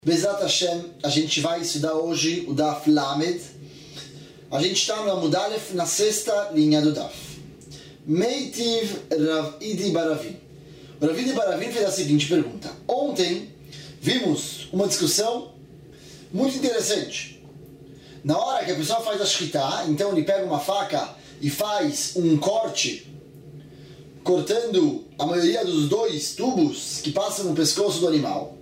Bezrat Hashem, a gente vai estudar hoje o Daf Lamed. A gente está no Amud Aleph, na sexta linha do Daf. Meitiv Rav Idi bar Ravin. O Rav Idi bar Ravin fez a seguinte pergunta. Ontem vimos uma discussão muito interessante. Na hora que a pessoa faz a shkita, então ele pega uma faca e faz um corte, cortando a maioria dos dois tubos que passam no pescoço do animal.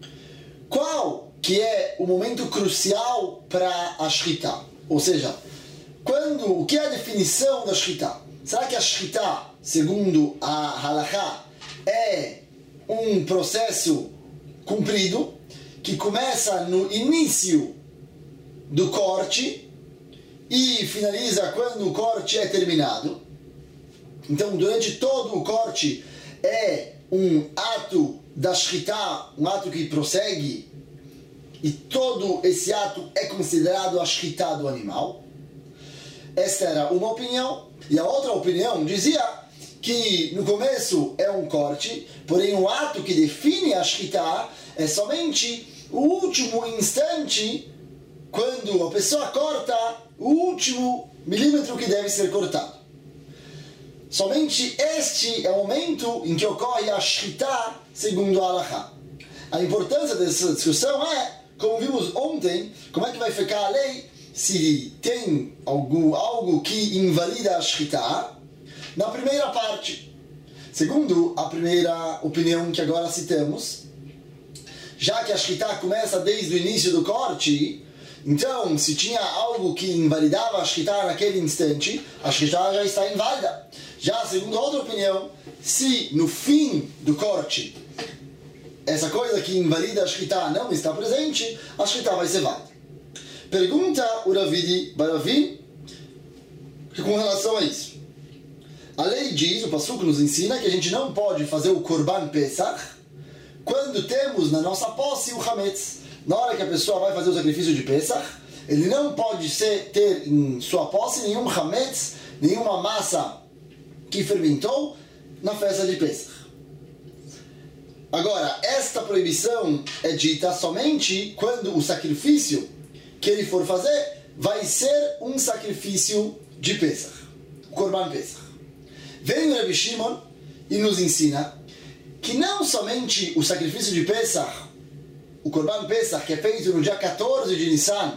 Qual que é o momento crucial para a shkita? Ou seja, o que é a definição da shkita? Será que a shkita, segundo a halakha, é um processo cumprido que começa no início do corte e finaliza quando o corte é terminado? Então, durante todo o corte é um ato da shkita, um ato que prossegue, e todo esse ato é considerado a shkita do animal. Esta era uma opinião. E a outra opinião dizia que no começo é um corte, porém o ato que define a shkita é somente o último instante, quando a pessoa corta o último milímetro que deve ser cortado. Somente este é o momento em que ocorre a shkita segundo a halakha. A importância dessa discussão é, como vimos ontem, como é que vai ficar a lei se tem algo que invalida a shkita na primeira parte. Segundo a primeira opinião que agora citamos, já que a shkita começa desde o início do corte, então se tinha algo que invalidava a shkita naquele instante, a shkita já está inválida. Já segundo outra opinião, se no fim do corte essa coisa que invalida a shkita não está presente, a shkita vai ser válida. Pergunta o Rav Idi bar Ravin com relação a isso. A lei diz, o Pasuk nos ensina, que a gente não pode fazer o Korban Pesach quando temos na nossa posse o Hametz. Na hora que a pessoa vai fazer o sacrifício de Pesach, ele não pode ter em sua posse nenhum Hametz, nenhuma massa que fermentou na festa de Pesach. Agora, esta proibição é dita somente quando o sacrifício que ele for fazer vai ser um sacrifício de Pesach, o Korban Pesach. Vem o Rabbi Shimon e nos ensina que não somente o sacrifício de Pesach, o Korban Pesach, que é feito no dia 14 de Nissan,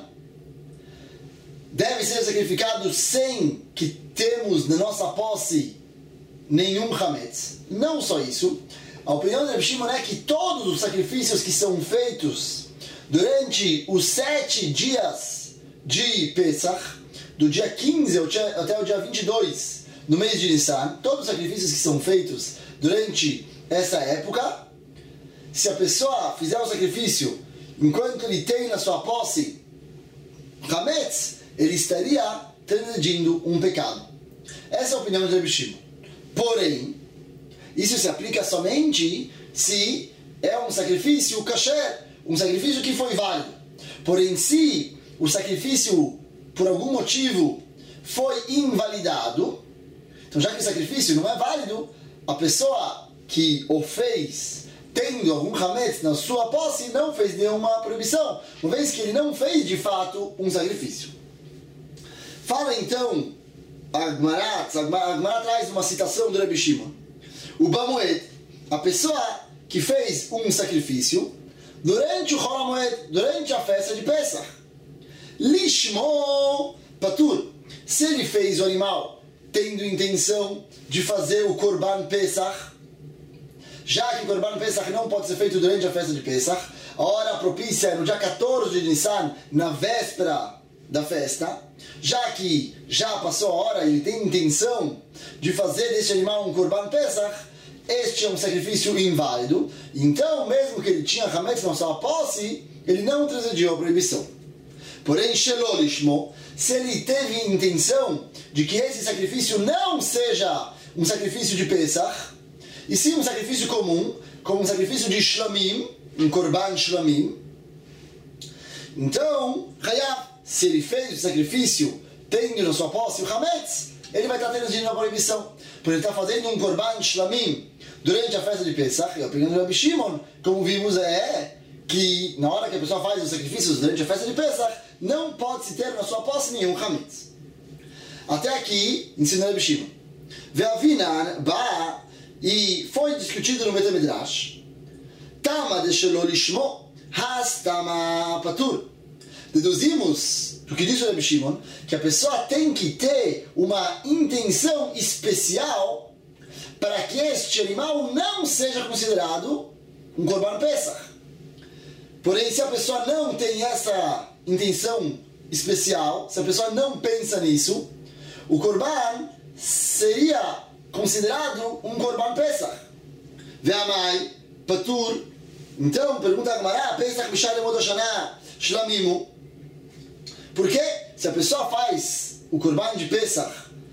deve ser sacrificado sem que temos na nossa posse nenhum Hametz. Não só isso, a opinião do Rabbi Shimon é que todos os sacrifícios que são feitos durante os 7 dias de Pesach, do dia 15 até o dia 22, no mês de Nissan, todos os sacrifícios que são feitos durante essa época, se a pessoa fizer o sacrifício enquanto ele tem na sua posse Hametz, ele estaria transgredindo um pecado. Essa é a opinião do Rabbi Shimon. Porém, isso se aplica somente se é um sacrifício kasher, um sacrifício que foi válido. Porém, se o sacrifício, por algum motivo, foi invalidado, então já que o sacrifício não é válido, a pessoa que o fez tendo algum hametz na sua posse não fez nenhuma proibição, uma vez que ele não fez de fato um sacrifício. Fala então a Gemara traz uma citação do Rabbi Shimon. O Bamoed, a pessoa que fez um sacrifício durante o Chol HaMoed, durante a festa de Pesach, Lishmo Patur, se ele fez o animal tendo intenção de fazer o Korban Pesach, já que o Korban Pesach não pode ser feito durante a festa de Pesach, a hora propícia é no dia 14 de Nissan, na véspera da festa, já que já passou a hora e ele tem intenção de fazer deste animal um Korban Pesach, este é um sacrifício inválido, então mesmo que ele tinha Hametz na sua posse, ele não transgrediu a proibição. Porém, Shelo Lishmo, se ele teve intenção de que esse sacrifício não seja um sacrifício de Pesach, e sim um sacrifício comum, como um sacrifício de Shlamim, um Korban Shlamim, então, Hayav, se ele fez o sacrifício tendo na sua posse o Hametz, ele vai estar transgredindo a proibição. Porque ele está fazendo um Korban Shlamim durante a festa de Pesach, e a opinião do Rabbi Shimon, como vimos, é que na hora que a pessoa faz os sacrifícios durante a festa de Pesach, não pode se ter na sua posse nenhum Hametz. Até aqui, ensinou Rebbe Shimon. Ve'avinan ba, e foi discutido no Beit HaMidrash, Tama de shelo lishmo, has tama patur. Deduzimos, do que disse o Rebbe Shimon, que a pessoa tem que ter uma intenção especial para que este animal não seja considerado um Korban Pesach. Porém, se a pessoa não tem essa intenção especial, se a pessoa não pensa nisso, o Korban seria considerado um Korban Pesach. Ve'amai patur. Então, pergunta a Gemara, Pesach b'shar lemod Hashanah shlamimu. Porque se a pessoa faz o Korban de Pesach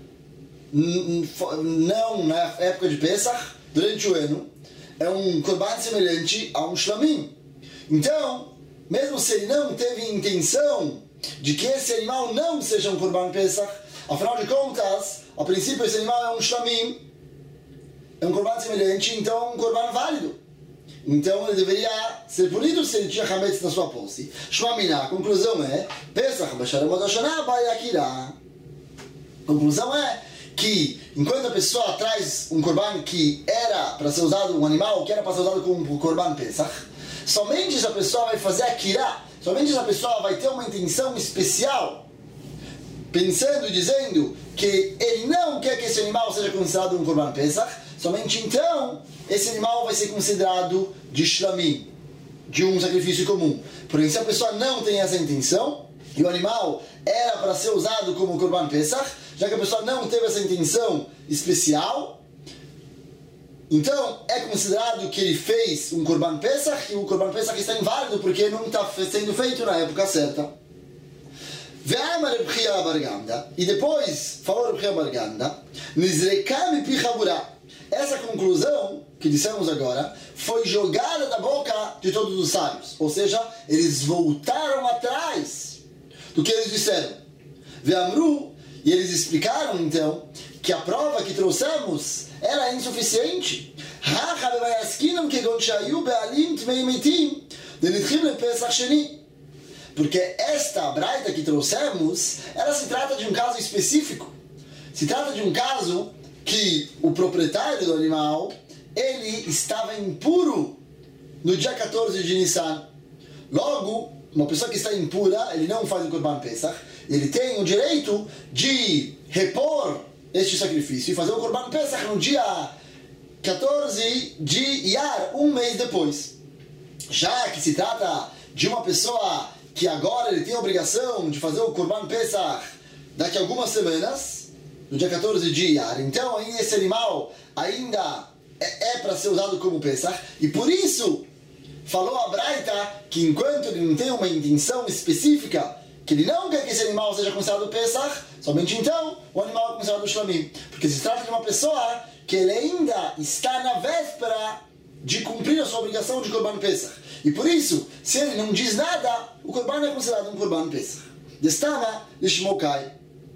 não na época de Pesach, durante o ano, é um Korban semelhante a um Shlamim. Então, mesmo se ele não teve intenção de que esse animal não seja um Korban Pesach, afinal de contas, a princípio esse animal é um Shlamim, é um Korban semelhante, então é um Korban válido. Então ele deveria ser punido se ele tinha Hametz na sua posse. Shmamina, a conclusão é Pesach b'shar lemod Hashanah ba'yakira. A conclusão é que enquanto a pessoa traz um Korban que era para ser usado, um animal que era para ser usado como Korban Pesach, somente se a pessoa vai fazer Akira, somente se a pessoa vai ter uma intenção especial, pensando e dizendo que ele não quer que esse animal seja considerado um Korban Pesach, somente então esse animal vai ser considerado de Shlamim, de um sacrifício comum. Porém, se a pessoa não tem essa intenção, e o animal era para ser usado como Korban Pesach, já que a pessoa não teve essa intenção especial, então é considerado que ele fez um Korban Pesach, e o Korban Pesach está inválido porque não está sendo feito na época certa. E depois falou Reb Chia bar Ganda, essa conclusão que dissemos agora foi jogada da boca de todos os sábios, ou seja, eles voltaram atrás do que eles disseram. Ve'amru, e eles explicaram então que a prova que trouxemos era insuficiente. Porque esta braita que trouxemos, ela se trata de um caso específico. Se trata de um caso que o proprietário do animal, ele estava impuro no dia 14 de Nissan. Logo, uma pessoa que está impura, ele não faz o Korban Pesach, ele tem o direito de repor este sacrifício e fazer o Korban Pesach no dia 14 de Iyar, um mês depois. Já que se trata de uma pessoa que agora ele tem a obrigação de fazer o Korban Pesach daqui a algumas semanas, no dia 14 de Iyar, então aí esse animal ainda é para ser usado como Pesach, e por isso falou a Braita que enquanto ele não tem uma intenção específica, que ele não quer que esse animal seja considerado Pesach, somente então o animal é considerado Shlamim. Porque se trata de uma pessoa que ele ainda está na véspera de cumprir a sua obrigação de Korban Pesach. E por isso, se ele não diz nada, o Korban é considerado um Korban Pesach. Destama Lishmokai.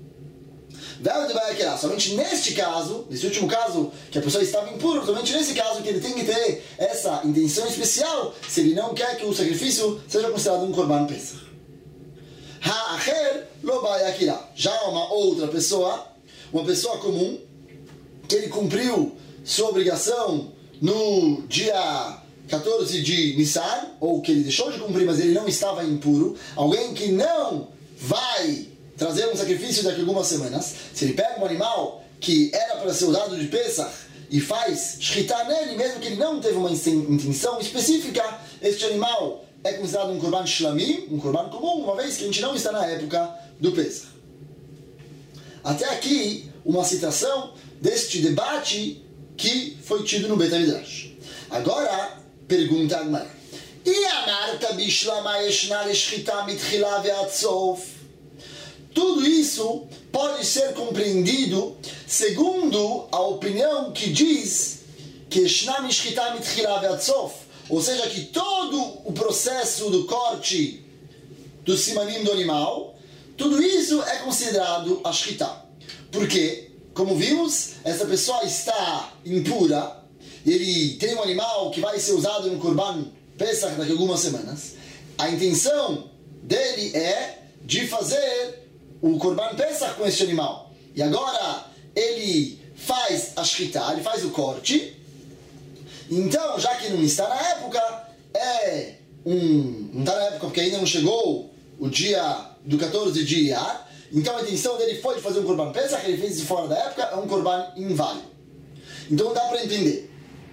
Somente neste caso, nesse último caso, que a pessoa estava impura, somente nesse caso que ele tem que ter essa intenção especial, se ele não quer que o sacrifício seja considerado um Korban Pesach. Ha'acher lo ba'yakira. Já uma outra pessoa, uma pessoa comum, que ele cumpriu sua obrigação no dia 14 de Nissan, ou que ele deixou de cumprir, mas ele não estava impuro, alguém que não vai trazer um sacrifício daqui a algumas semanas, se ele pega um animal que era para ser usado de Pesach e faz shchita nele, mesmo que ele não teve uma intenção específica, este animal é considerado um Korban Shlamim, um Korban comum, uma vez que a gente não está na época do Pesach. Até aqui, uma citação deste debate que foi tido no Beit HaMidrash. Agora, pergunta a Gemara. E amarta bishlama yeshna leshchita mitchila ve'ad sof. Tudo isso pode ser compreendido segundo a opinião que diz que yeshna mishchita mitchila ve'ad sof, ou seja, que todo o processo do corte do simanim do animal, tudo isso é considerado a shchita. Porque, como vimos, essa pessoa está impura, ele tem um animal que vai ser usado no Korban Pesach daqui a algumas semanas, a intenção dele é de fazer o Korban Pesach com este animal. E agora ele faz a shkita, ele faz o corte. Então, já que não está na época, não está na época porque ainda não chegou o dia do 14 de Iyar. Então a intenção dele foi de fazer um Korban Pesach, ele fez isso fora da época, é um Korban inválido. Então dá para entender.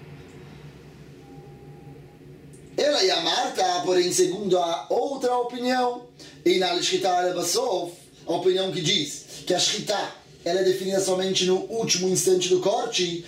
Ela e a Marta, porém, segundo a outra opinião, a opinião que diz que a shkita ela é definida somente no último instante do corte,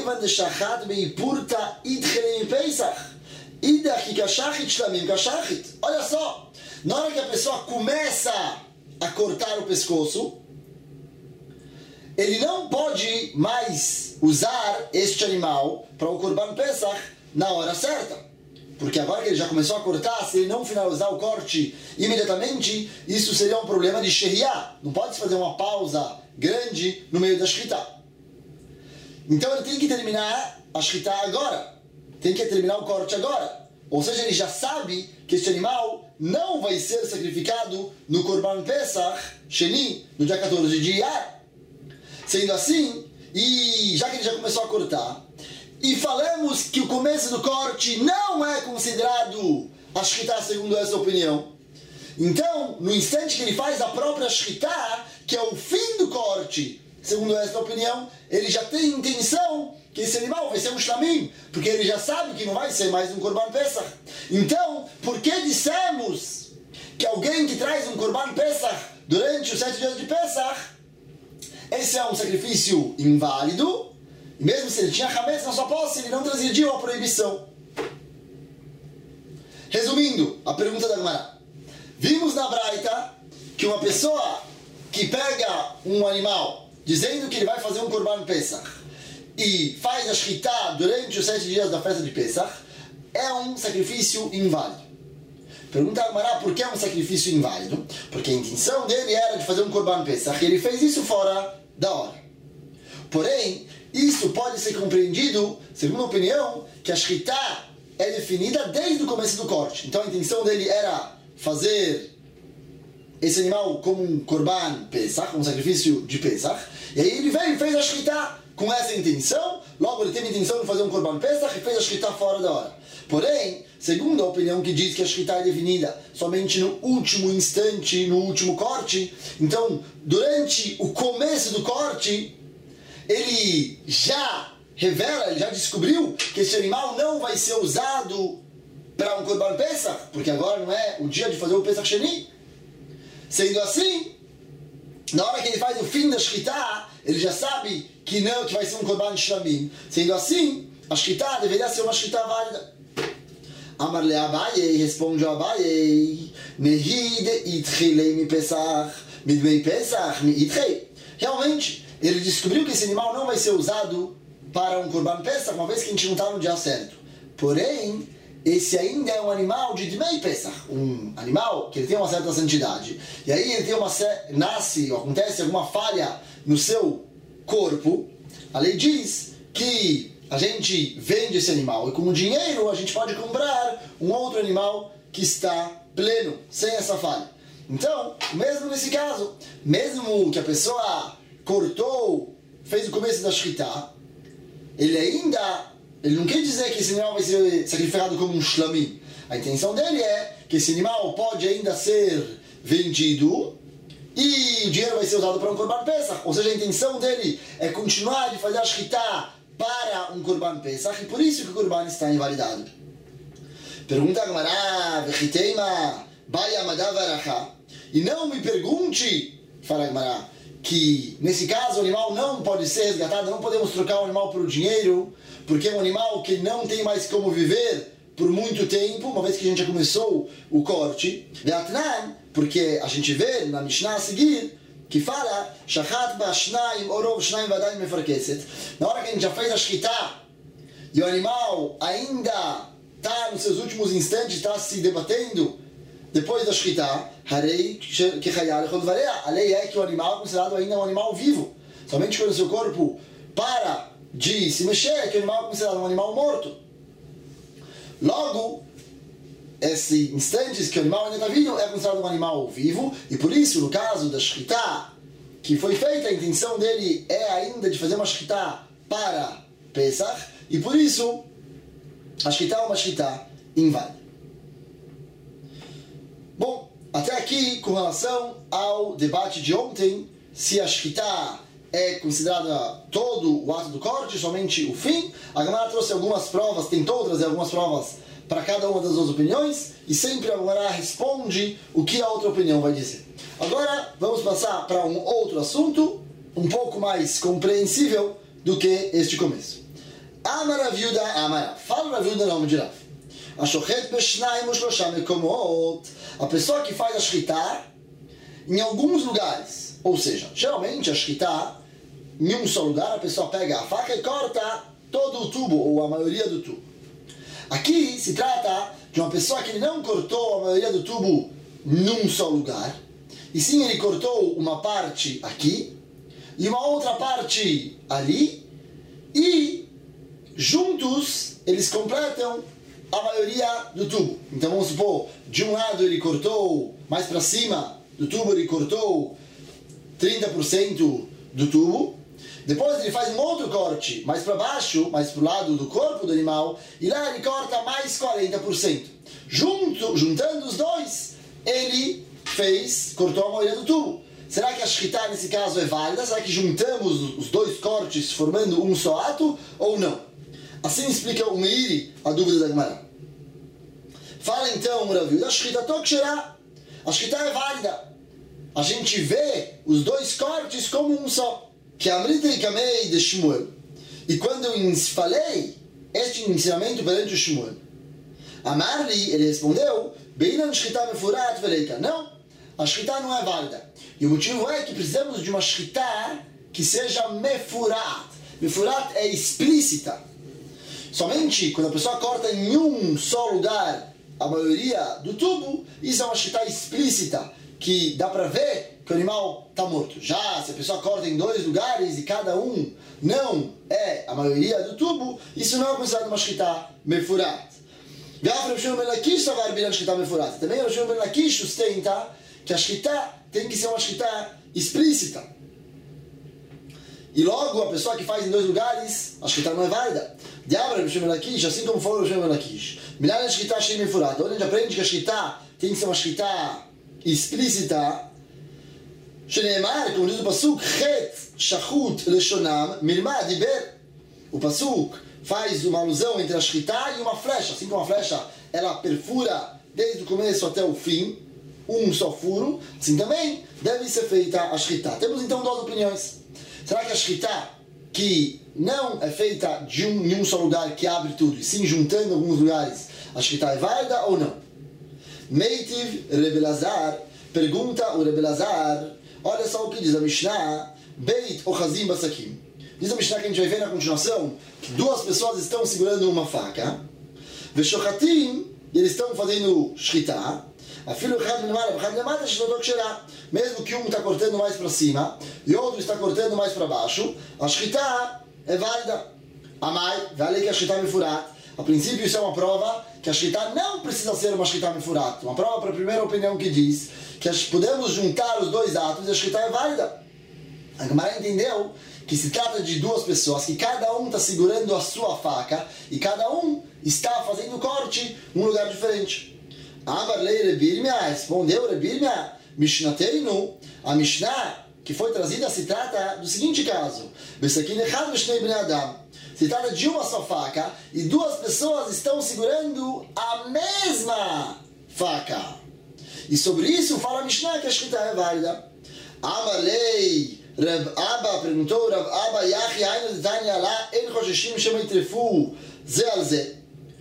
olha só, na hora que a pessoa começa a cortar o pescoço, ele não pode mais usar este animal para o Korban Pesach na hora certa. Porque agora que ele já começou a cortar, se ele não finalizar o corte imediatamente, isso seria um problema de Shehiyah. Não pode fazer uma pausa grande no meio da shkita. Então ele tem que terminar a shkita agora. Tem que terminar o corte agora. Ou seja, ele já sabe que este animal não vai ser sacrificado no Korban Pesach Sheni, no dia 14 de Iyar. Sendo assim, e já que ele já começou a cortar, e falamos que o começo do corte não é considerado a shkita segundo essa opinião, então, no instante que ele faz a própria shkita, que é o fim do corte, segundo essa opinião, ele já tem intenção que esse animal vai ser um shlamim, porque ele já sabe que não vai ser mais um Korban Pesach. Então, por que dissemos que alguém que traz um Korban Pesach durante os 7 dias de Pesach, esse é um sacrifício inválido, e mesmo se ele tinha Hametz na sua posse, ele não transgrediu a proibição. Resumindo a pergunta da Gemara, vimos na Braita que uma pessoa que pega um animal dizendo que ele vai fazer um Korban Pesach e faz a shkita durante os 7 dias da festa de Pesach, é um sacrifício inválido. Pergunta a Gemara por que é um sacrifício inválido? Porque a intenção dele era de fazer um Korban Pesach e ele fez isso fora da hora. Porém, isso pode ser compreendido, segundo a opinião, que a shkita é definida desde o começo do corte. Então a intenção dele era fazer esse animal como um Korban Pesach, um sacrifício de Pesach, e aí ele veio e fez a shkita com essa intenção, logo ele teve a intenção de fazer um Korban Pesach e fez a shkita fora da hora. Porém, segundo a opinião que diz que a shkita é definida somente no último instante, no último corte, então durante o começo do corte, ele já revela, ele já descobriu que esse animal não vai ser usado para um Korban Pesach, porque agora não é o dia de fazer o Pesach Sheni. Sendo assim, na hora que ele faz o fim da shkita, ele já sabe que não, que vai ser um Korban Shlamim. Sendo assim, a shkita deveria ser uma shkita válida. Amar le Abaye, responde a Abaye, Nehid itchilei mi Pesach, midmei Pesach mi itchei. Realmente, ele descobriu que esse animal não vai ser usado para um Korban Pesach, uma vez que a gente não está no dia certo. Porém, esse ainda é um animal de Dmei Pesach, um animal que ele tem uma certa santidade. E aí ele tem nasce, ou acontece alguma falha no seu corpo. A lei diz que a gente vende esse animal e com o dinheiro a gente pode comprar um outro animal que está pleno, sem essa falha. Então, mesmo nesse caso, mesmo que a pessoa cortou, fez o começo da shkita, ele não quer dizer que esse animal vai ser sacrificado como um shlamim. A intenção dele é que esse animal pode ainda ser vendido e o dinheiro vai ser usado para um Korban Pesach. Ou seja, a intenção dele é continuar de fazer a shkita para um Korban Pesach, e por isso que o Korban está invalidado. Pergunta a Gemara, Vechiteima, Baya Madavaracha. E não me pergunte, fala a Gemara, que nesse caso o animal não pode ser resgatado, não podemos trocar o animal por dinheiro, porque é um animal que não tem mais como viver por muito tempo, uma vez que a gente já começou o corte. Ve'atnan, porque a gente vê na Mishnah a seguir, que fala, Shachat ba'ashnaim orov shnaim v'adaim mefarkeset. Na hora que a gente já fez a shkita, e o animal ainda está nos seus últimos instantes, está se debatendo, depois da shkita, a lei é que o animal é considerado ainda um animal vivo. Somente quando o seu corpo para de se mexer, que o animal é considerado um animal morto. Logo, esses instantes que o animal ainda está vivo, é considerado um animal vivo, e por isso, no caso da shkita, que foi feita, a intenção dele é ainda de fazer uma shkita para Pesach, e por isso, a shkita é uma shkita inválida. Bom, até aqui, com relação ao debate de ontem, se a shkita é considerada todo o ato do corte, somente o fim, a Gemara trouxe algumas provas, tentou trazer algumas provas para cada uma das duas opiniões, e sempre a Gemara responde o que a outra opinião vai dizer. Agora, vamos passar para um outro assunto, um pouco mais compreensível do que este começo. Amar Rav Yehuda Amar, fala Rav Yehuda nome de Rav. Ashochet b'shnayim u'shlosha mekomot, a pessoa que faz a shkita em alguns lugares, ou seja, geralmente a shkita, em um só lugar, a pessoa pega a faca e corta todo o tubo, ou a maioria do tubo. Aqui se trata de uma pessoa que ele não cortou a maioria do tubo num só lugar, e sim ele cortou uma parte aqui, e uma outra parte ali, e juntos eles completam a maioria do tubo. Então vamos supor, de um lado ele cortou mais para cima do tubo, ele cortou 30% do tubo. Depois ele faz um outro corte mais para baixo, mais para o lado do corpo do animal, e lá ele corta mais 40%. Juntando os dois, ele cortou a maioria do tubo. Será que a shkita nesse caso é válida? Será que juntamos os dois cortes formando um só ato ou não? Assim explica o Meiri a dúvida da Gemara. Fala então o Rav Yehuda, a shkita tokshera, a shkita é válida. A gente vê os dois cortes como um só. Que Amrita e Kamei de Shmuel. E quando eu falei este ensinamento perante o Shmuel, Amar-lhe, ele respondeu, Beinan shkita mefurat vereika. Não, a shkita não é válida. E o motivo é que precisamos de uma shkita que seja mefurat. Mefurat é explícita. Somente quando a pessoa corta em um só lugar a maioria do tubo, isso é uma shkita explícita, que dá para ver que o animal está morto. Já se a pessoa corta em dois lugares e cada um não é a maioria do tubo, isso não é considerado uma shkita mefurat. Também o Rav Shimon ben Lakish sustenta que a shkita tem que ser uma shkita explícita. E logo a pessoa que faz em dois lugares, a shkita não é válida. Assim como falou o Rav Shimon ben Lakish, onde a gente aprende que a shkita tem que ser uma shkita explícita, שנאמר, como diz o Pasuk, Chet Shachut Leshonam Milma Diber. O Pasuk faz uma alusão entre a shkita e uma flecha. Assim como a flecha ela perfura desde o começo até o fim, um só furo, assim também deve ser feita a shkita. Temos então duas opiniões. Será que a shkita que não é feita em um só lugar que abre tudo, e sim juntando alguns lugares, a shkita é válida ou não? Meitiv Rebbe Lazar, pergunta o Rebbe Lazar, olha só o que diz a Mishnah, Beit Ochazim Basakim. Diz a Mishnah que a gente vai ver na continuação que duas pessoas estão segurando uma faca, Veshochatim, e eles estão fazendo shkita, mesmo que um está cortando mais para cima e outro está cortando mais para baixo, a shkita é válida. Amai, vale que a shkita mefurat. A princípio isso é uma prova que a shkita não precisa ser uma shkita mefurat. Uma prova para a primeira opinião que diz que podemos juntar os dois atos e a shkita é válida. A Gemara entendeu que se trata de duas pessoas, que cada um está segurando a sua faca e cada um está fazendo corte em um lugar diferente. Amarlei Rebirmia, respondeu Rebirmia, Mishnateinu, a Mishnah que foi trazida se trata do seguinte caso: se trata de uma só faca e duas pessoas estão segurando a mesma faca. E sobre isso fala a Mishnah que a shkita é válida. Amalei, Rav Abba perguntou, Rav Abba, Yachi Ainu Detanya lá, En Chosheshim Shema Itrefu Ze al Ze.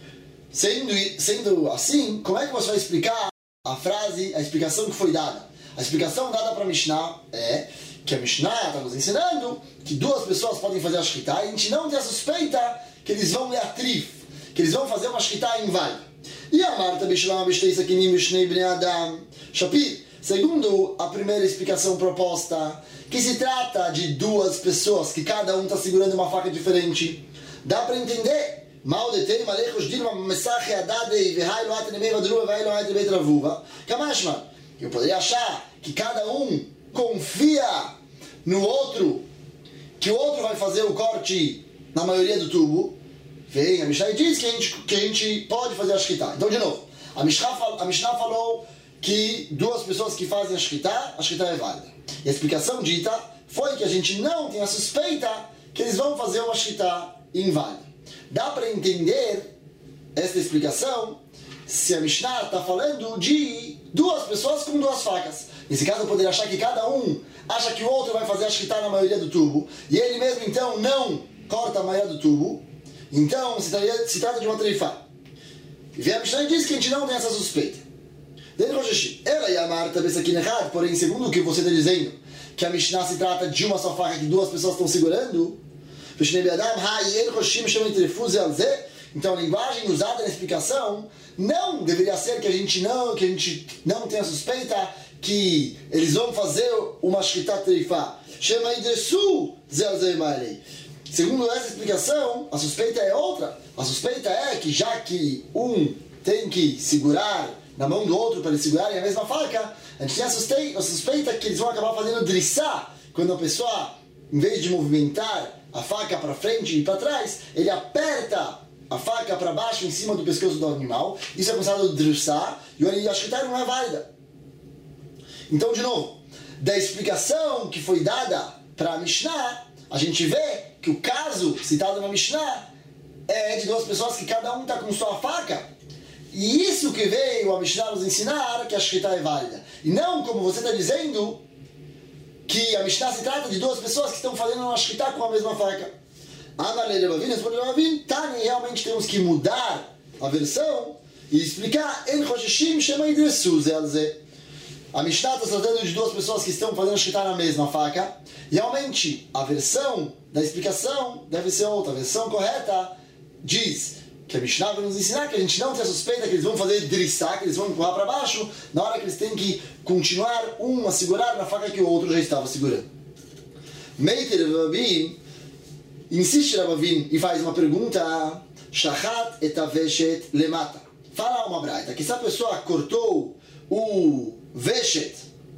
Sendo assim, como é que você vai explicar a frase, a explicação que foi dada? A explicação dada para a Mishnah é que a Mishnah está nos ensinando que duas pessoas podem fazer a shkita e a gente não tem a suspeita que eles vão ler a trif, que eles vão fazer uma shkita inválida. E a Marta Bishlam Bishtei Sakinim Bishnei Bnei Adam Shapir, segundo a primeira explicação proposta, que se trata de duas pessoas que cada um está segurando uma faca diferente, dá para entender mal detém malechos dilma mensagem adade vehai lo atnemei vadruva vehai lo atnemei travuva. Kamashma, eu poderia achar que cada um confia no outro, que o outro vai fazer o corte na maioria do tubo. Vem, a Mishnah diz que a gente pode fazer a shkita. Então, de novo, a Mishnah falou que duas pessoas que fazem a shkita é válida. E a explicação dita foi que a gente não tem a suspeita que eles vão fazer uma shkita inválida. Dá para entender essa explicação se a Mishnah está falando de duas pessoas com duas facas. Nesse caso, eu poderia achar que cada um acha que o outro vai fazer a shkita na maioria do tubo, e ele mesmo, então, não corta a maioria do tubo. Então, se trata de uma treifa. E a Mishnah diz que a gente não tem essa suspeita. Ela e a Marta errado, porém, segundo o que você está dizendo, que a Mishnah se trata de uma só faca que duas pessoas estão segurando, então a linguagem usada na explicação não deveria ser que a gente não tenha suspeita que eles vão fazer uma shkita treifa. Segundo essa explicação, a suspeita é outra. A suspeita é que já que um tem que segurar na mão do outro para eles segurarem a mesma faca, a gente tem a suspeita que eles vão acabar fazendo drissá, quando a pessoa, em vez de movimentar a faca para frente e para trás, ele aperta a faca para baixo em cima do pescoço do animal. Isso é considerado drissá, e a shkita não é válida. Então, de novo, da explicação que foi dada para a Mishnah, a gente vê que o caso citado na Mishnah é de duas pessoas que cada um está com sua faca. E isso que veio a Mishnah nos ensinar que a shkita é válida. E não como você está dizendo que a Mishnah se trata de duas pessoas que estão fazendo uma shkita com a mesma faca. Amalei Rebavin, respondeu Rebavin, Tani, realmente temos que mudar a versão e explicar En Choshishim Shema Idresu Zelze. A Mishnah está tratando de duas pessoas que estão fazendo shkita na mesma faca. Realmente, a versão da explicação deve ser outra. A versão correta diz que a Mishnah vai nos ensinar que a gente não tem a suspeita que eles vão fazer drissá, que eles vão empurrar para baixo, na hora que eles têm que continuar um a segurar na faca que o outro já estava segurando. Meiter Rebavin, insiste Rebavin e faz uma pergunta: Shachat et aveshet lemata. Fala uma braita, que se a pessoa cortou o veshet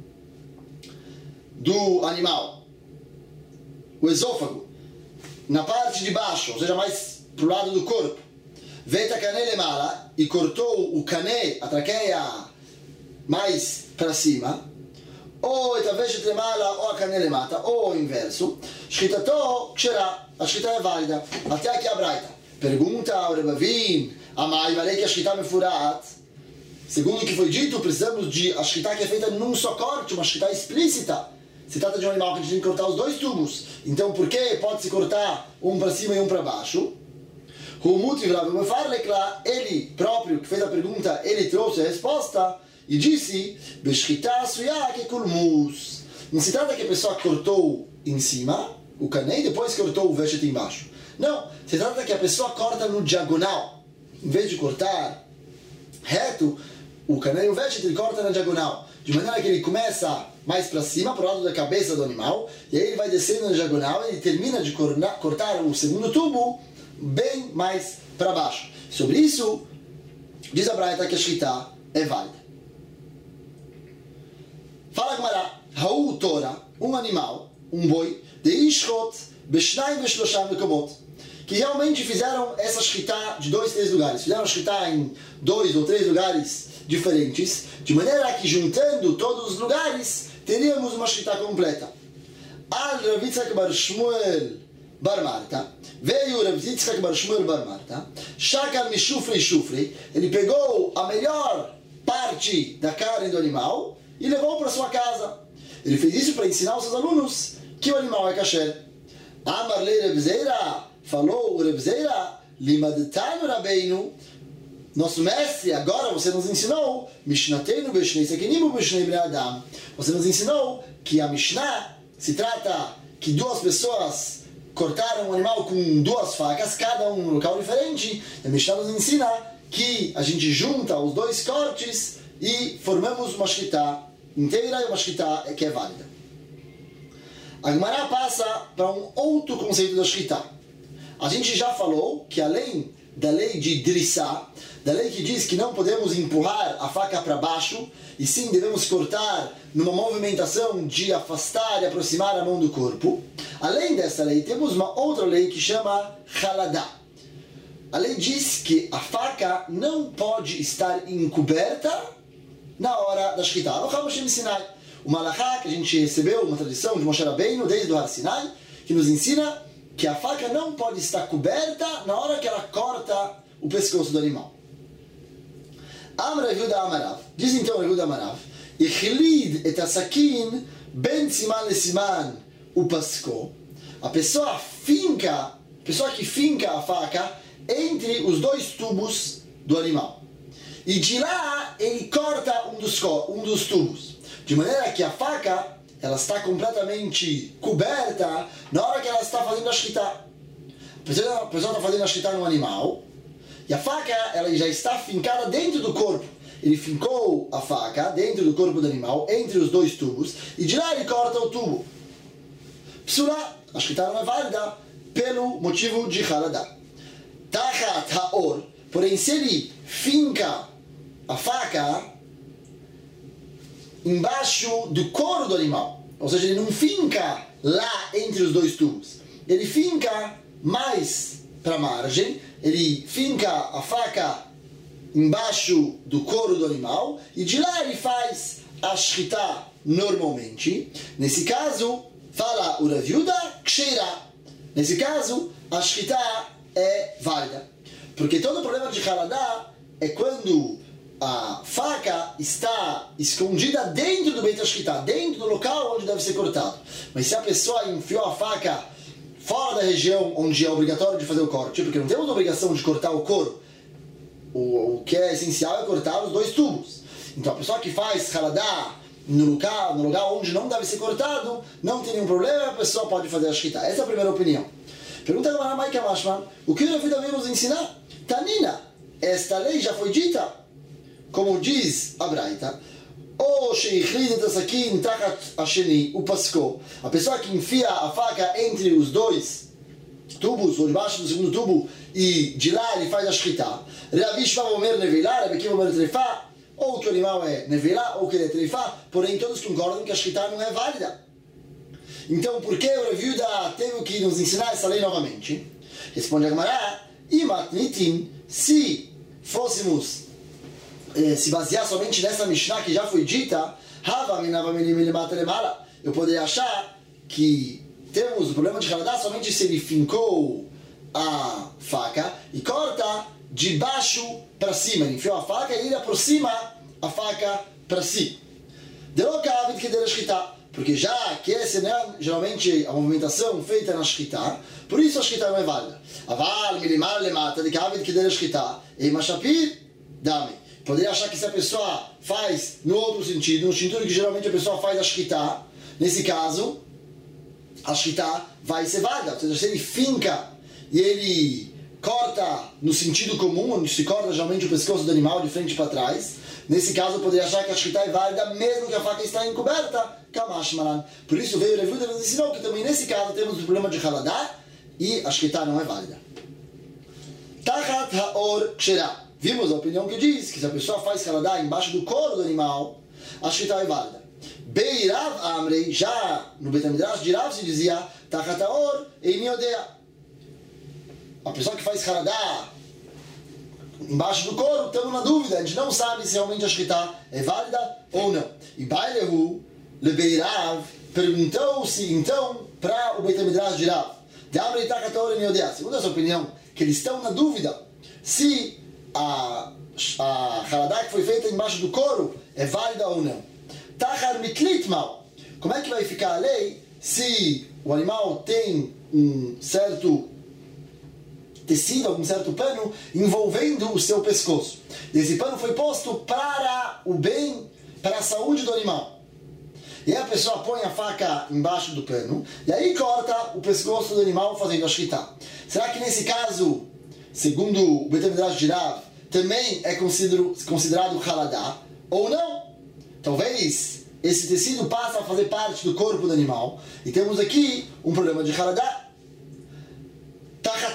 do animal, o esôfago, na parte de baixo, ou seja, mais pro lado do corpo, veita cané lemala, e cortou o cané, a traqueia, mais para cima, ou etaveshet lemala, ou a cané lemata, ou o inverso, shkitato ksherá, a shkita é válida. Até aqui a braita. Pergunta ao Rebavin, amai, valei que a shkita me furat. Segundo o que foi dito, precisamos de a shkita que é feita num só corte, uma shkita explícita. Se trata de um animal que a gente tem que cortar os dois tubos. Então, por que pode-se cortar um para cima e um para baixo? Ele próprio, que fez a pergunta, ele trouxe a resposta e disse: não se trata que a pessoa cortou em cima o cané e depois cortou o veshet embaixo. Não, se trata que a pessoa corta no diagonal. Em vez de cortar reto, o cané e o veshet ele corta na diagonal. De maneira que ele começa mais para cima, para o lado da cabeça do animal, e aí ele vai descendo na diagonal e ele termina de cortar o segundo tubo bem mais para baixo. Sobre isso, diz a braita que a shkita é válida. Fala Gemara, Ha'u Torah, um animal, um boi, de Ishchot, Beshnayim Beshlosham Mekomot, que realmente fizeram essa shkita de 2, 3 lugares. Fizeram a shkita em 2 ou 3 lugares diferentes, de maneira que juntando todos os lugares, teríamos uma shkita completa. Al Rav Yitzchak bar Shmuel bar Marta, veio Rav Yitzchak bar Shmuel bar Marta, Shakal Mishufrei Shufrei, ele pegou a melhor parte da carne do animal e levou para sua casa. Ele fez isso para ensinar aos seus alunos que o animal é kasher. Amar le Reb Zeira, falou o Reb Zeira, limadetanu Rabbeinu, nosso mestre, agora você nos ensinou, Mishnatenu Beshnei Sekenim Beshnei Bnei Adam. Você nos ensinou que a Mishnah se trata que duas pessoas cortaram um animal com duas facas, cada um num local diferente. A Mishnah nos ensina que a gente junta os dois cortes e formamos uma shkita inteira e uma shkita que é válida. A Gemara passa para um outro conceito da shkita. A gente já falou que além da lei de Drissá, da lei que diz que não podemos empurrar a faca para baixo, e sim devemos cortar numa movimentação de afastar e aproximar a mão do corpo. Além dessa lei, temos uma outra lei que chama Haladá. A lei diz que a faca não pode estar encoberta na hora da Shkita. Uma halachá que a gente recebeu, uma tradição de Moshe Rabbeinu desde o Har Sinai, que nos ensina que a faca não pode estar coberta na hora que ela corta o pescoço do animal. Amar Yehuda Amarav, diz então Yehuda Amarav, Ichlid et asakin ben siman le siman upasko. A pessoa que finca a faca entre os dois tubos do animal. E de lá ele corta um dos tubos. De maneira que a faca ela está completamente coberta na hora que ela está fazendo a shkita. A pessoa está fazendo a shkita no animal e a faca ela já está fincada dentro do corpo. Ele fincou a faca dentro do corpo do animal, entre os dois tubos, e de lá ele corta o tubo. Psula, a shkita não é válida pelo motivo de haladá. Tachat haor, porém se ele finca a faca embaixo do couro do animal, ou seja, ele não finca lá entre os dois tubos, ele finca mais para a margem, ele finca a faca embaixo do couro do animal e de lá ele faz a shkita normalmente. Nesse caso, fala o Rav Yehuda ksheira. Nesse caso, a shkita é válida, porque todo o problema de haladá é quando a faca está escondida dentro do Beit HaShkita, dentro do local onde deve ser cortado. Mas se a pessoa enfiou a faca fora da região onde é obrigatório de fazer o corte, porque não temos a obrigação de cortar o couro, o que é essencial é cortar os dois tubos. Então a pessoa que faz haladá no lugar onde não deve ser cortado, não tem nenhum problema, a pessoa pode fazer a shkita. Essa é a primeira opinião. Pergunta agora a Maika Mashman, o que o Rav Yehuda veio nos ensinar? Tanina, esta lei já foi dita, como diz a Braita, ou sheichlid sakin tachat asheni upasko, a pessoa que enfia a faca entre os dois tubos, ou debaixo do segundo tubo, e de lá ele faz a shkita. Rabi Shua omer nevilá, Rabi Akiva omer treifá, ou que o animal é nevilá, ou que ele é treifá, porém todos concordam que a shkita não é válida. Então por que o Rav Yehuda teve que nos ensinar essa lei novamente? Responde a Gemara, imat nitin, se fôssemos se basear somente nessa Mishnah que já foi dita, eu poderia achar que temos o problema de haladá somente se ele fincou a faca e corta de baixo para cima. Ele enfiou a faca e ele aproxima a faca para si. Porque já que essa não é geralmente a movimentação feita na shkita, por isso a shkita não é válida. Poderia achar que se a pessoa faz no outro sentido, no sentido que geralmente a pessoa faz a shkita, nesse caso, a shkita vai ser válida. Ou seja, se ele finca e ele corta no sentido comum, onde se corta geralmente o pescoço do animal de frente para trás, nesse caso eu poderia achar que a shkita é válida mesmo que a faca está encoberta. Kamash malan. Por isso veio o Rav Yehuda nos ensinou que também nesse caso temos o problema de haladá e a shkita não é válida. Tachat haor ksherá. Vimos a opinião que diz que se a pessoa faz haladá embaixo do couro do animal, a shkita é válida. Beirav Amrei, já no Beit HaMidrash de Rav se dizia Tachat haor eini odea. A pessoa que faz haladá embaixo do couro, estamos na dúvida, a gente não sabe se realmente a shkita é válida ou não. E Bailehu Lebeirav perguntou-se então para o Beit HaMidrash de Rav, de Amrei Tachat haor eini odea. Segundo essa opinião, que eles estão na dúvida se a haladá que foi feita embaixo do couro é válida ou não. Tachar mitlitmal. Como é que vai ficar a lei se o animal tem um certo tecido, algum certo pano envolvendo o seu pescoço? Esse pano foi posto para o bem, para a saúde do animal. E a pessoa põe a faca embaixo do pano e aí corta o pescoço do animal fazendo a shkita. Será que nesse caso, segundo o Beit HaMidrash de Rav, também é considerado haladá ou não? Talvez esse tecido passe a fazer parte do corpo do animal e temos aqui um problema de haladá. Tachat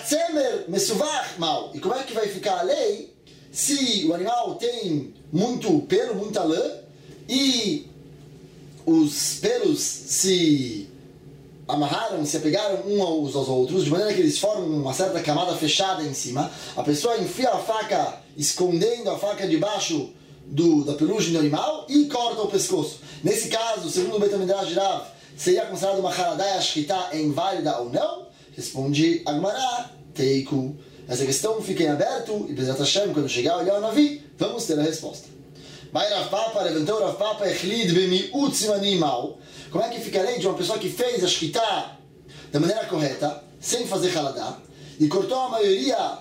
Hatzemer mesuvach mal. E como é que vai ficar a lei se o animal tem muito pelo, muita lã, e os pelos se amarraram, se apegaram uns aos outros, de maneira que eles formam uma certa camada fechada em cima. A pessoa enfia a faca, escondendo a faca debaixo da pelugem do animal, e corta o pescoço. Nesse caso, segundo o Beit HaMidrash Rav, seria considerado uma haradá, a shkita é inválida ou não? Responde a Gemara, teiku. Essa questão fica em aberto, e Bezrat Hashem, quando chegar o Eliyahu Navi, vamos ter a resposta. Vai Rav Papa, levantou Rav Papa, echlid bemiut simanim mal. Como é que fica a lei de uma pessoa que fez a shkita da maneira correta, sem fazer haladá, e cortou a maioria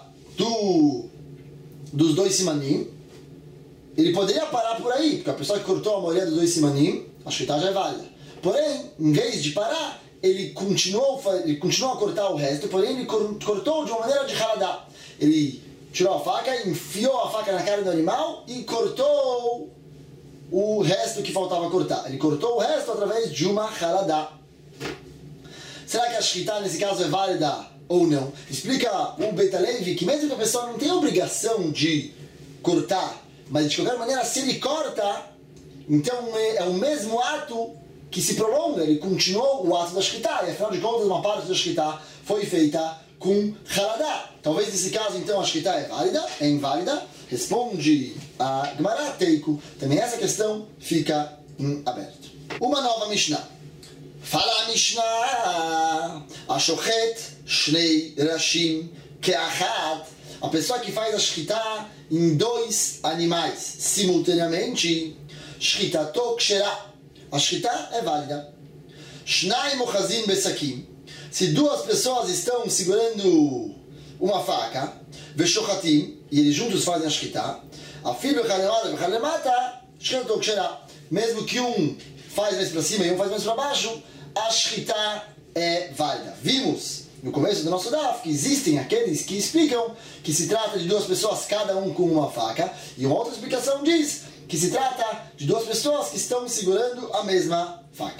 dos 2 simanim? Ele poderia parar por aí, porque a pessoa que cortou a maioria dos 2 simanim, a shkita já é válida. Porém, em vez de parar, ele continuou a cortar o resto, porém ele cortou de uma maneira de haladá. Ele tirou a faca, enfiou a faca na cara do animal e cortou o resto que faltava cortar. Ele cortou o resto através de uma haladá. Será que a shkita nesse caso é válida ou não? Explica o Beit HaLevi que mesmo que a pessoa não tenha a obrigação de cortar, mas de qualquer maneira, se ele corta, então é o mesmo ato que se prolonga, ele continuou o ato da shkita, e afinal de contas uma parte da shkita foi feita com haladá. Talvez nesse caso então a shkita é válida, é inválida? Responde a Gemara Teiku. Também essa questão fica em aberto. Uma nova Mishnah. Fala a Mishnah, Ashochet Shnei Rashim Keachat. A pessoa que faz a shkita em 2 animais simultaneamente, shkitato ksherah. A shkita é válida. Shnai mochazim besakim. Se 2 pessoas estão segurando uma faca, veshochatim, e eles juntos fazem a shkita, afil bechalemata bechalemata, shkitato ksherah. Mesmo que um faz mais para cima e um faz mais para baixo, a shkita é válida. Vimos no começo do nosso daf que existem aqueles que explicam que se trata de 2 pessoas, cada um com uma faca, e uma outra explicação diz que se trata de 2 pessoas que estão segurando a mesma faca.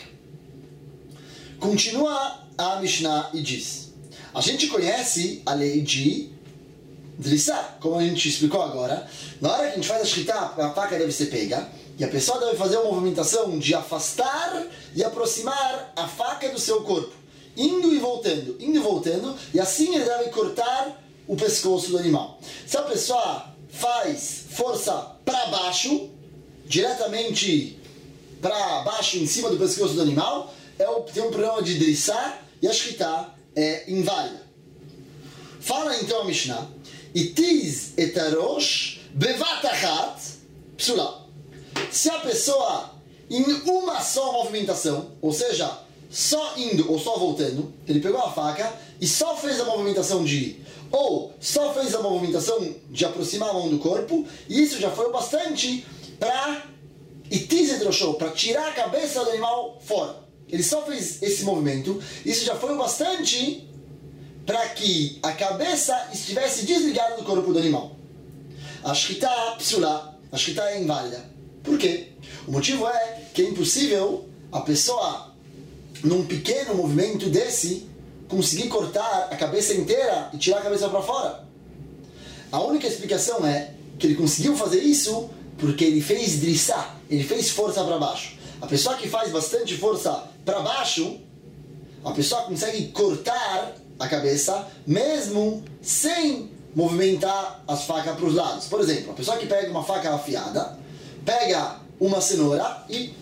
Continua a Mishnah e diz: a gente conhece a lei de drissá, como a gente explicou agora. Na hora que a gente faz a shkita, a faca deve ser pega, e a pessoa deve fazer uma movimentação de afastar e aproximar a faca do seu corpo, indo e voltando, e assim ele deve cortar o pescoço do animal. Se a pessoa faz força para baixo, diretamente para baixo, em cima do pescoço do animal, tem um problema de drissá, e a shkita é inválida. Fala então a Mishnah: itiz etarosh bevatachat psula. Se a pessoa, em uma só movimentação, ou seja, só indo ou só voltando, ele pegou a faca e só fez a movimentação de ir, ou só fez a movimentação de aproximar a mão do corpo, e isso já foi o bastante para para tirar a cabeça do animal fora. Ele só fez esse movimento, isso já foi o bastante para que a cabeça estivesse desligada do corpo do animal. A shkita psula, a shkita é inválida. Por quê? O motivo é que é impossível a pessoa, num pequeno movimento desse, conseguir cortar a cabeça inteira e tirar a cabeça para fora. A única explicação é que ele conseguiu fazer isso porque ele fez drissá, ele fez força para baixo. A pessoa que faz bastante força para baixo, a pessoa consegue cortar a cabeça mesmo sem movimentar as facas para os lados. Por exemplo, a pessoa que pega uma faca afiada, pega uma cenoura e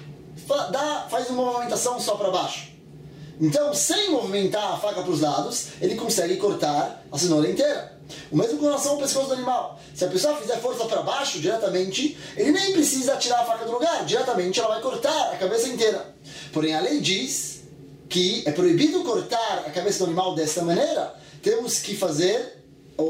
faz uma movimentação só para baixo. Então, sem movimentar a faca para os lados, ele consegue cortar a cenoura inteira. O mesmo com relação ao pescoço do animal. Se a pessoa fizer força para baixo diretamente, ele nem precisa tirar a faca do lugar. Diretamente ela vai cortar a cabeça inteira. Porém, a lei diz que é proibido cortar a cabeça do animal desta maneira. Temos que fazer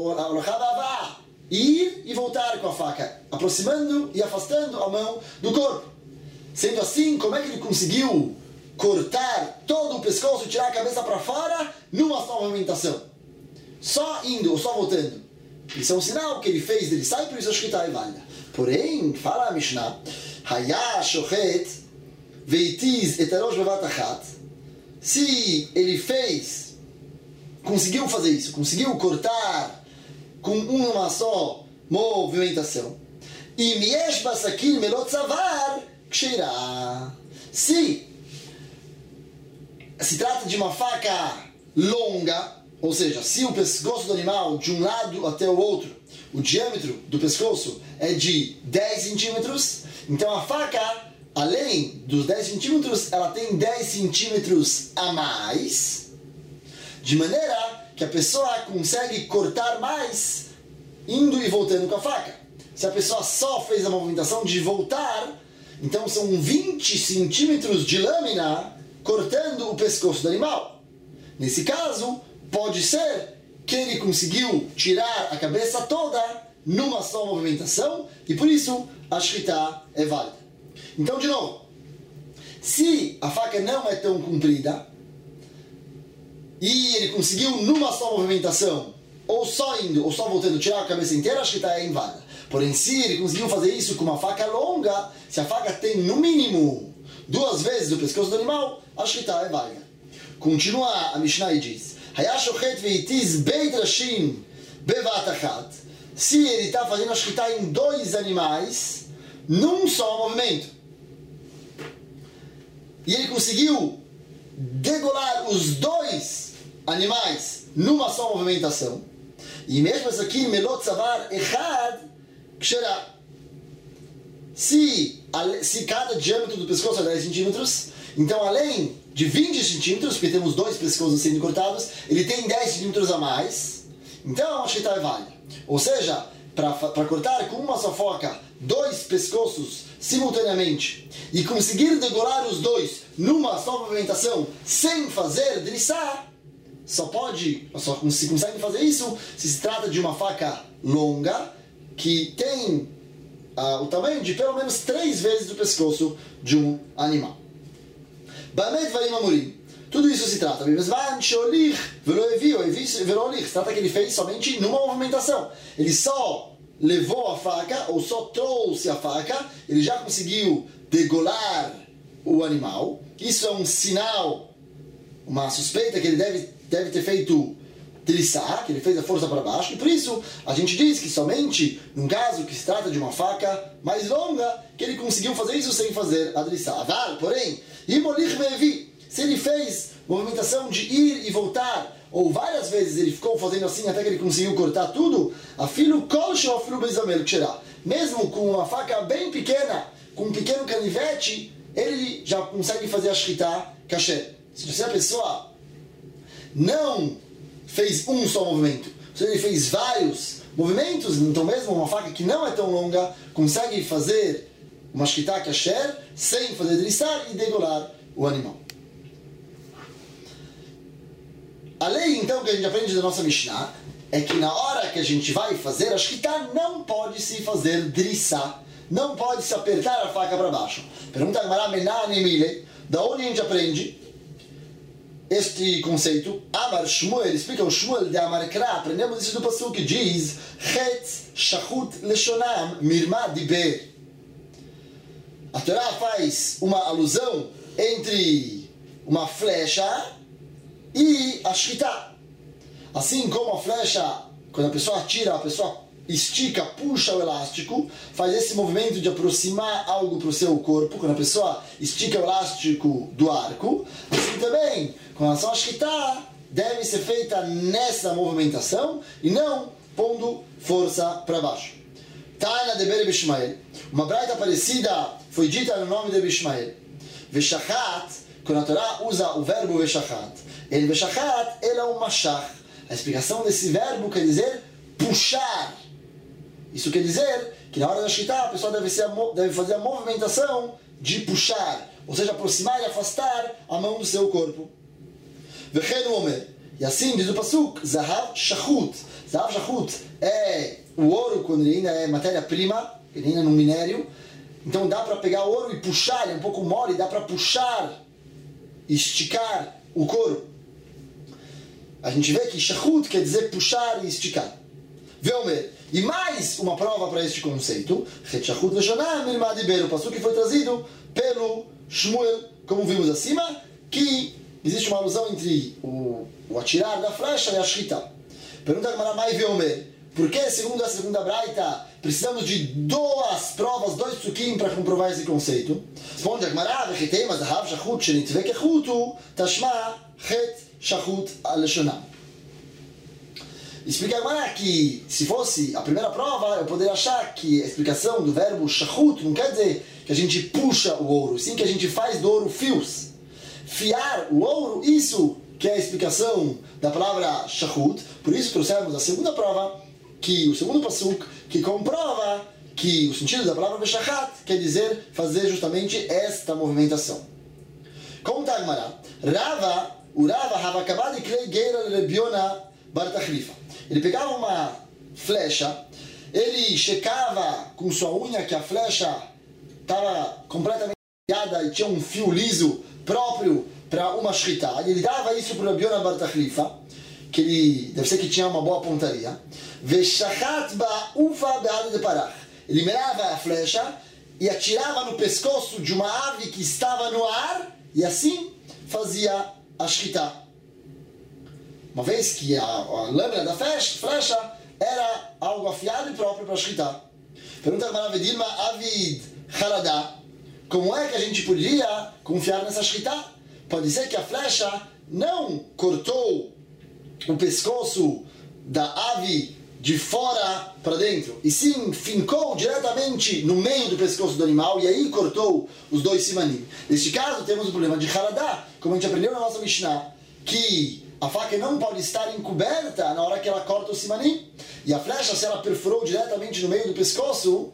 ir e voltar com a faca, aproximando e afastando a mão do corpo. Sendo assim, como é que ele conseguiu cortar todo o pescoço e tirar a cabeça para fora numa só movimentação? Só indo ou só voltando. Isso é um sinal que ele fez dele sai, por isso a shkita é válida. Porém, fala a Mishnah, Hayah shochet veitiz etarosh bevatachat. Se ele fez conseguiu fazer isso, conseguiu cortar com uma só movimentação. E miesh basakin melot savar ksheira. Se trata de uma faca longa, ou seja, se o pescoço do animal de um lado até o outro, o diâmetro do pescoço é de 10 centímetros, então a faca, além dos 10 centímetros, ela tem 10 centímetros a mais, de maneira que a pessoa consegue cortar mais indo e voltando com a faca. Se a pessoa só fez a movimentação de voltar, então são 20 centímetros de lâmina cortando o pescoço do animal. Nesse caso, pode ser que ele conseguiu tirar a cabeça toda numa só movimentação e por isso a shritá é válida. Então, de novo, se a faca não é tão comprida e ele conseguiu numa só movimentação, ou só indo, ou só voltando, tirar a cabeça inteira, a shritá é inválida. Porém, se ele conseguiu fazer isso com uma faca longa, se a faca tem no mínimo 2 vezes o pescoço do animal, a shritá é válida. Continua a Mishnah e diz: Hayashochet veitiz beit rashim bevat achat. Se ele está fazendo a shritá em 2 animais, num só movimento, e ele conseguiu degolar os 2 animais numa só movimentação, e mesmo isso aqui, melot savar echad ksherá. Se cada diâmetro do pescoço é 10 centímetros, então além de 20 centímetros, porque temos 2 pescoços sendo cortados, ele tem 10 centímetros a mais, então a shritá é válida. Ou seja, para cortar com uma só faca 2 pescoços simultaneamente e conseguir degolar os 2 numa só movimentação sem fazer drissá, só se consegue fazer isso se trata de uma faca longa que tem o tamanho de pelo menos 3 vezes o pescoço de um animal. Tudo isso se trata. Se trata que ele fez somente numa movimentação. Ele só levou a faca, ou só trouxe a faca, ele já conseguiu degolar o animal. Isso é um sinal, uma suspeita que ele deve ter feito drissá, que ele fez a força para baixo, e por isso a gente diz que somente num caso que se trata de uma faca mais longa, que ele conseguiu fazer isso sem fazer a drissá. Porém, se ele fez movimentação de ir e voltar, ou várias vezes ele ficou fazendo assim até que ele conseguiu cortar tudo, mesmo com uma faca bem pequena, com um pequeno canivete, ele já consegue fazer a shritá kasher. Se a pessoa não fez um só movimento, se ele fez vários movimentos, então mesmo uma faca que não é tão longa consegue fazer uma shritá kasher sem fazer drissar e degolar o animal. A lei, então, que a gente aprende da nossa Mishnah é que na hora que a gente vai fazer a shritá, não pode se fazer drissá, não pode se apertar a faca para baixo. Pergunta a Gemara, da onde a gente aprende este conceito? Amar Shmuel, explica o Shmuel de Amar Kra, aprendemos isso do passuco que diz Chetz shachut leshonam mirma diber. A Torá faz uma alusão entre uma flecha e a shritá. Assim como a flecha, quando a pessoa atira, a pessoa estica, puxa o elástico, faz esse movimento de aproximar algo para o seu corpo, quando a pessoa estica o elástico do arco, assim também, com relação à shritá, deve ser feita nessa movimentação e não pondo força para baixo. Taina de Beri Bishmael, uma braita parecida foi dita no nome de Bishmael. Veshachat, quando a Torá usa o verbo veshachat, ele veshachat, ele é um mashach. A explicação desse verbo quer dizer puxar. Isso quer dizer que na hora da shritá a pessoa deve fazer a movimentação de puxar, ou seja, aproximar e afastar a mão do seu corpo. E assim diz o pasuk, Zahav shachut. Zahav shachut é o ouro quando ele ainda é matéria-prima, ele ainda é no minério. Então dá para pegar o ouro e puxar, ele é um pouco mole, dá para puxar, esticar o couro. A gente vê que shachut quer dizer puxar e esticar. E mais uma prova para este conceito, o passuque foi trazido pelo Shmuel, como vimos acima, que existe uma alusão entre o atirar da flecha e a shkita. Pergunta a Gemara Mai Veomer, por que, segundo a segunda braita, precisamos de duas provas, dois psukim para comprovar esse conceito? Responde a Gemara, vechitei mazahav shachut shenitzve kechutu, tashma chet shachut aleshonam. Explica a Gemara que, se fosse a primeira prova, eu poderia achar que a explicação do verbo shachut não quer dizer que a gente puxa o ouro, sim que a gente faz do ouro fios. Fiar o ouro, isso que é a explicação da palavra shachut. Por isso trouxemos a segunda prova, que o segundo pasuk, que comprova que o sentido da palavra beshachat quer dizer fazer justamente esta movimentação. Conta a Gemara, o Rava havia acabado de criar guerra de Rabi Yonah bar Tachlifa. Ele pegava uma flecha, ele checava com sua unha que a flecha estava completamente enfiada e tinha um fio liso próprio para uma shkita. Ele dava isso para o Rabi Yonah bar Tachlifa, que ele deve ser que tinha uma boa pontaria. Veshachat ba'ufa be'ad de parach. Ele mirava a flecha e atirava no pescoço de uma ave que estava no ar e assim fazia a shkita. Uma vez que a lâmina da flecha era algo afiado e próprio para shkita. Pergunta a Maravedilma Avid Haradá, como é que a gente podia confiar nessa shkita? Pode ser que a flecha não cortou o pescoço da ave de fora para dentro, e sim fincou diretamente no meio do pescoço do animal e aí cortou os dois simanim. Neste caso temos o problema de haradá, como a gente aprendeu na nossa Mishnah, que a faca não pode estar encoberta na hora que ela corta o simanim, e a flecha, se ela perfurou diretamente no meio do pescoço,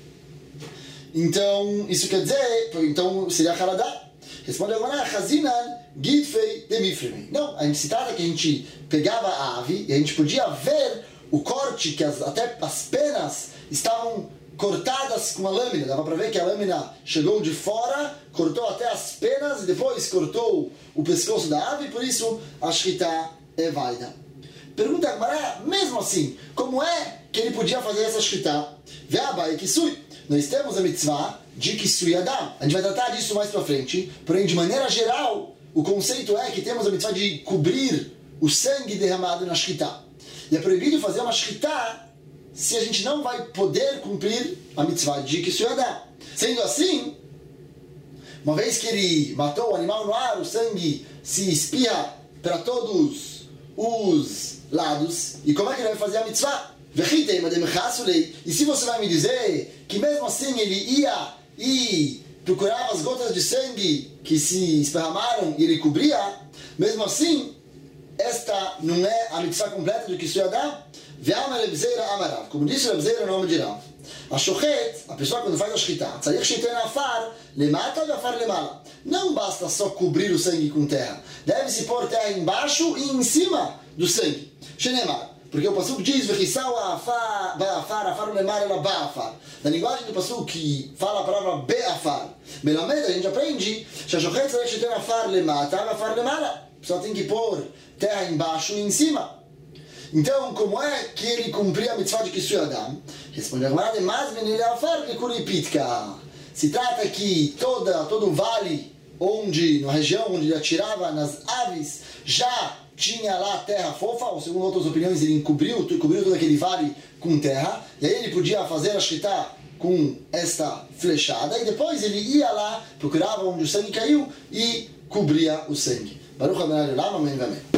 então isso quer dizer, então seria haradá. Responde agora, Chazinan Gidfei Demifremi. Não, a gente se trata que a gente pegava a ave e a gente podia ver o corte, que até as penas estavam cortadas com a lâmina. Dava para ver que a lâmina chegou de fora, cortou até as penas e depois cortou o pescoço da ave, por isso a shkita é válida. Pergunta a Gemara, mesmo assim, como é que ele podia fazer essa shkita? Ve'abai kisui. Nós temos a mitzvah de Kisui Adam. A gente vai tratar disso mais para frente, porém, de maneira geral, o conceito é que temos a mitzvah de cobrir o sangue derramado na shkita. E é proibido fazer uma shkita se a gente não vai poder cumprir a mitzvah de Kisui Adam. Sendo assim, uma vez que ele matou o animal no ar, o sangue se espirra para todos os lados. E como é que ele vai fazer a mitzvah? E se você vai me dizer que mesmo assim ele ia e procurava as gotas de sangue que se esparramaram e ele cobria, mesmo assim, esta não é a mitzvah completa do Kisui Adam? Como disse o Rebzeira, o nome de Rav. A shochet, a pessoa quando faz a shkita, não basta só cobrir o sangue com terra, deve-se pôr terra embaixo e em cima do sangue. Porque o pasuk diz na linguagem do pasuk que fala a palavra be'afar, a gente aprende a pessoa tem que pôr terra embaixo e em cima. Então, como é que ele cumpria a mitzvah de Kisui Adam? Responde a Gemara, se trata que todo o vale na região onde ele atirava nas aves, já tinha lá terra fofa, ou segundo outras opiniões, ele cobriu todo aquele vale com terra, e aí ele podia fazer a shkita com esta flechada, e depois ele ia lá, procurava onde o sangue caiu, e cobria o sangue. Baruch Adonai Olam, amém, amém.